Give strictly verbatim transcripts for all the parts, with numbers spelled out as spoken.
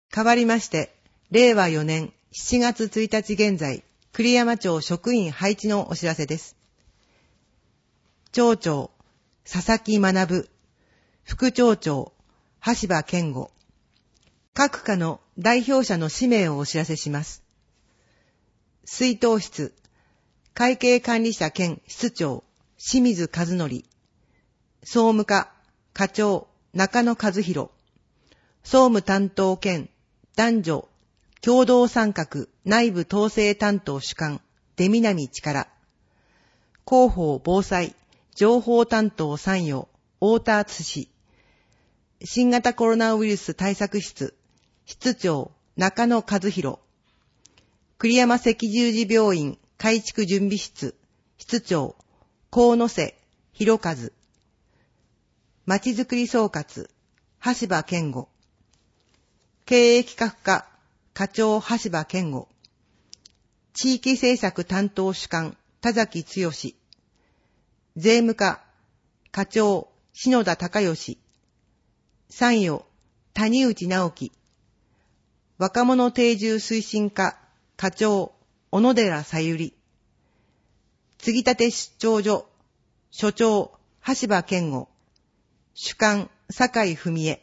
代わりまして、れいわよねんしちがつついたち現在、栗山町職員配置のお知らせです。町長、佐々木学、副町長、橋場健吾。各課の代表者の氏名をお知らせします。出納室、会計管理者兼室長、清水和則。総務課、課長、中野和弘。総務担当兼男女共同参画内部統制担当主幹、出南力。広報防災情報担当参与、太田敦。新型コロナウイルス対策室、室長、中野和弘。栗山赤十字病院改築準備室、室長、河瀬弘和。まちづくり総括、橋場健吾。経営企画課、課長橋場健吾。地域政策担当主幹、田崎剛。税務課、課長、篠田隆義。参与、谷内直樹。若者定住推進課、課長、小野寺さゆり。継ぎ立て出張所、所長、橋場健吾。主幹、酒井文江。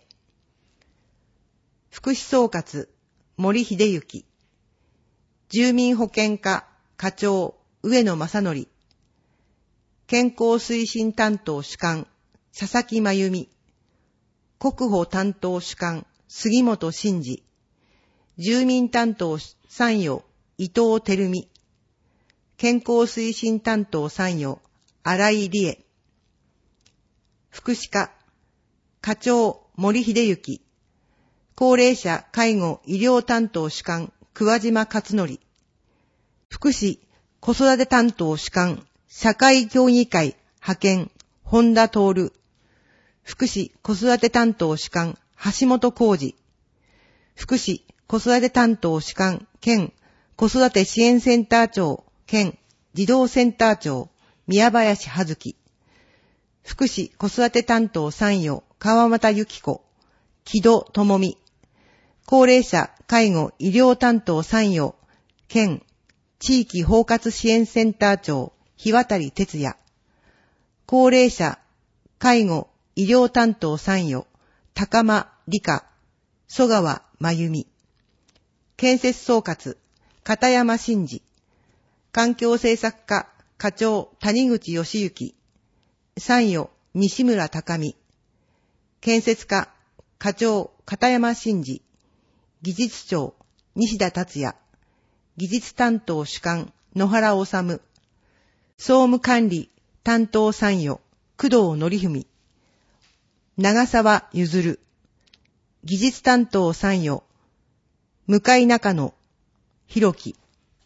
福祉総括、森秀幸。住民保健課、課長、上野正則。健康推進担当主幹、佐々木真由美。国保担当主幹、杉本真二。住民担当参与、伊藤照美。健康推進担当参与、新井理恵。福祉課、課長、森秀幸。高齢者介護医療担当主幹、桑島勝則。福祉、子育て担当主幹、社会協議会派遣、本田徹。福祉、子育て担当主幹、橋本浩二。福祉、子育て担当主幹、兼子育て支援センター長、兼児童センター長、宮林葉月。福祉、子育て担当参与、川又由紀子。木戸智美。高齢者介護医療担当参与、兼地域包括支援センター長、日渡哲也。高齢者介護医療担当参与、高間理香、曽川真由美。建設総括、片山真二。環境政策課、課長、谷口義行。参与、西村高美。建設課、課長、片山真二。技術長、西田達也。技術担当主幹、野原治。総務管理担当参与、工藤則文。長沢譲。技術担当参与、向井中野、弘樹。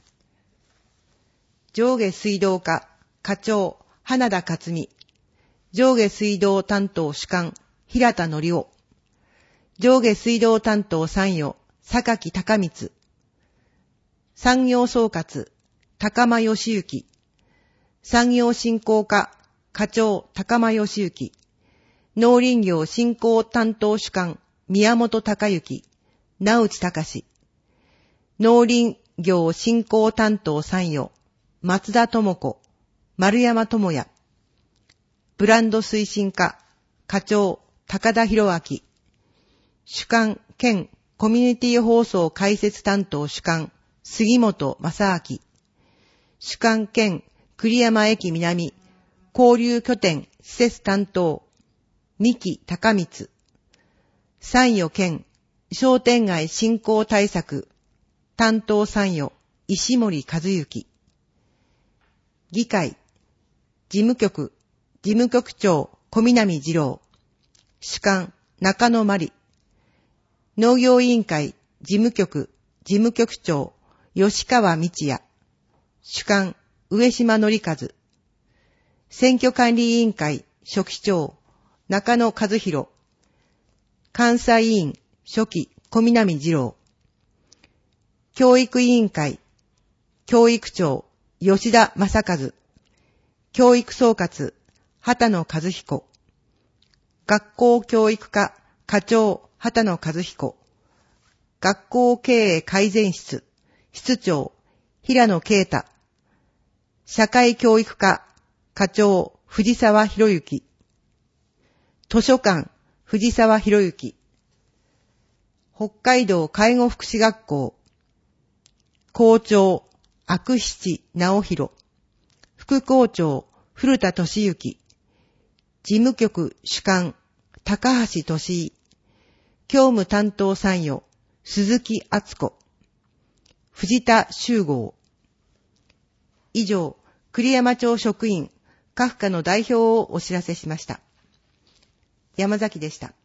上下水道課、課長、花田克美。上下水道担当主幹、平田則夫。上下水道担当参与、榊高光。産業総括、高間義行。産業振興課、課長、高間義行。農林業振興担当主幹、宮本隆之、直内隆。農林業振興担当参与、松田智子、丸山智也。ブランド推進課、課長、高田博明。主幹兼コミュニティ放送開設担当主幹、杉本正明。主幹兼栗山駅南交流拠点施設担当、三木高光。参与兼商店街振興対策担当参与、石森和幸。議会、事務局、事務局長、小南二郎。主幹、中野真理。農業委員会、事務局、事務局長、吉川道也。主幹、上島則和。選挙管理委員会、書記長、中野和弘。監査委員、書記、小南二郎。教育委員会、教育長、吉田正和。教育総括、畑野和彦。学校教育課、課長、畑野和彦。 学校経営改善室、室長、平野啓太。社会教育課、課長、藤沢博之。図書館、藤沢博之。北海道介護福祉学校、校長、阿久七直弘。副校長、古田俊之。事務局主幹、高橋俊井。教務担当参与、鈴木敦子。藤田修吾。以上、栗山町職員、カフカの代表をお知らせしました。山崎でした。